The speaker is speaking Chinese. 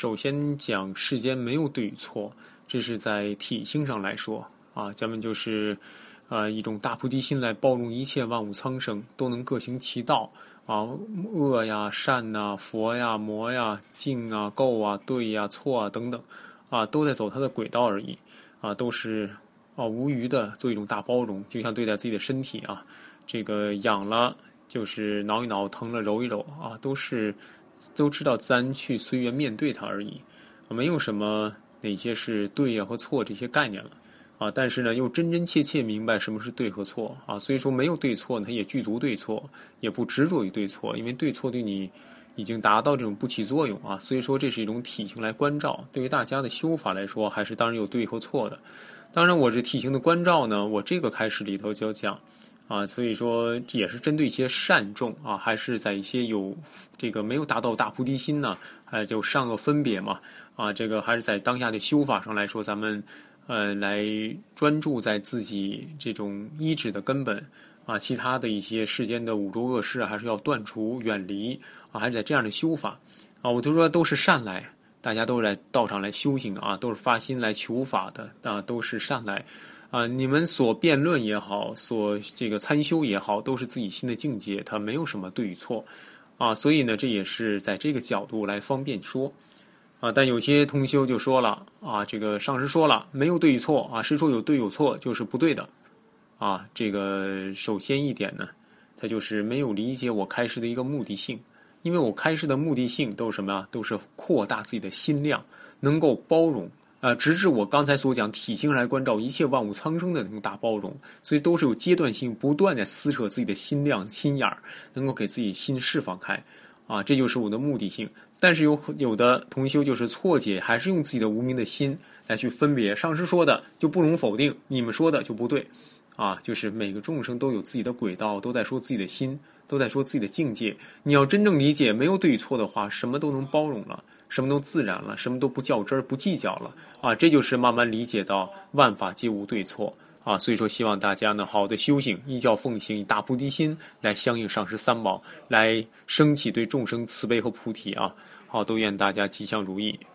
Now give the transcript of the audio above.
首先讲世间没有对与错，这是在体性上来说啊，咱们就是一种大菩提心来包容一切万物苍生，都能各行其道啊，恶呀、善呐、佛呀、魔呀、净啊、垢啊、对呀、错啊等等啊，都在走它的轨道而已啊，都是无余的做一种大包容，就像对待自己的身体啊，这个痒了就是挠一挠，疼了揉一揉啊，都知道自然去随缘面对它而已，没有什么哪些是对呀和错这些概念了啊。但是呢，又真真切切明白什么是对和错啊。所以说没有对错，它也具足对错，也不执着于对错，因为对错对你已经达到这种不起作用啊。所以说这是一种体性来关照。对于大家的修法来说，还是当然有对和错的。当然，我这体性的关照呢，我这个开始里头就要讲。所以说也是针对一些善众啊，还是在一些有这个没有达到大菩提心呢，就善恶分别嘛这个还是在当下的修法上来说，咱们来专注在自己这种依止的根本其他的一些世间的五浊恶事还是要断除远离还是在这样的修法我就说都是善来，大家都是来道上来修行都是发心来求法的都是善来。你们所辩论也好，所这个参修也好，都是自己心的境界，它没有什么对与错所以呢，这也是在这个角度来方便说但有些同修就说了这个上师说了没有对与错师说有对有错就是不对的这个首先一点呢，它就是没有理解我开示的一个目的性，因为我开示的目的性都是什么呀？都是扩大自己的心量，能够包容。直至我刚才所讲体性来关照一切万物苍生的那种大包容，所以都是有阶段性，不断的撕扯自己的心量、心眼儿，能够给自己心释放开这就是我的目的性。但是有的同修就是错解，还是用自己的无明的心来去分别，上师说的就不容否定，你们说的就不对就是每个众生都有自己的轨道，都在说自己的心，都在说自己的境界。你要真正理解没有对与错的话，什么都能包容了，什么都自然了，什么都不较真儿不计较了这就是慢慢理解到万法皆无对错所以说希望大家呢好的修行，依教奉行，以大菩提心来相应上师三宝，来升起对众生慈悲和菩提好，都愿大家吉祥如意。